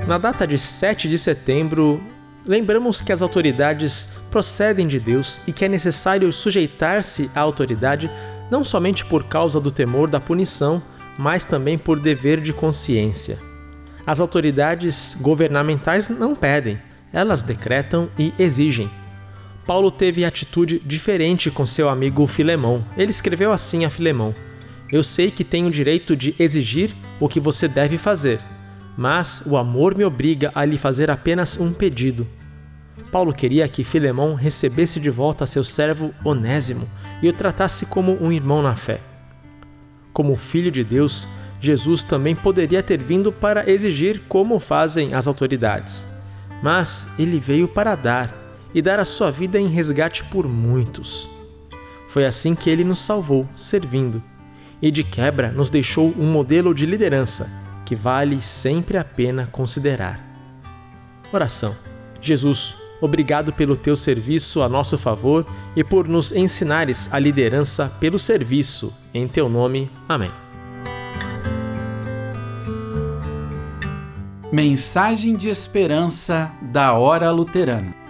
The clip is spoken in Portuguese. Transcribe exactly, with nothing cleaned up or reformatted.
Na data de sete de setembro, lembramos que as autoridades procedem de Deus e que é necessário sujeitar-se à autoridade não somente por causa do temor da punição, mas também por dever de consciência. As autoridades governamentais não pedem, elas decretam e exigem. Paulo teve atitude diferente com seu amigo Filemão. Ele escreveu assim a Filemão: Eu sei que tenho o direito de exigir o que você deve fazer, mas o amor me obriga a lhe fazer apenas um pedido. Paulo queria que Filemão recebesse de volta seu servo Onésimo e o tratasse como um irmão na fé. Como filho de Deus, Jesus também poderia ter vindo para exigir como fazem as autoridades. Mas ele veio para dar, e dar a sua vida em resgate por muitos. Foi assim que ele nos salvou, servindo, e de quebra nos deixou um modelo de liderança que vale sempre a pena considerar. Oração. Jesus, obrigado pelo teu serviço a nosso favor e por nos ensinares a liderança pelo serviço. Em teu nome. Amém. Mensagem de esperança da Hora Luterana.